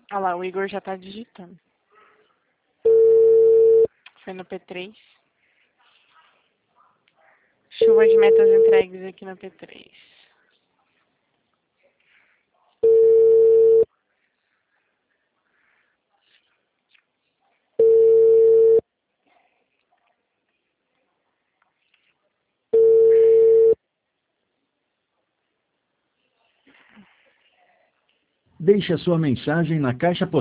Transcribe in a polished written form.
Olha lá, o Igor já tá digitando. Foi no P3. Chuva de metas entregues aqui no P3. Deixe a sua mensagem na caixa postal.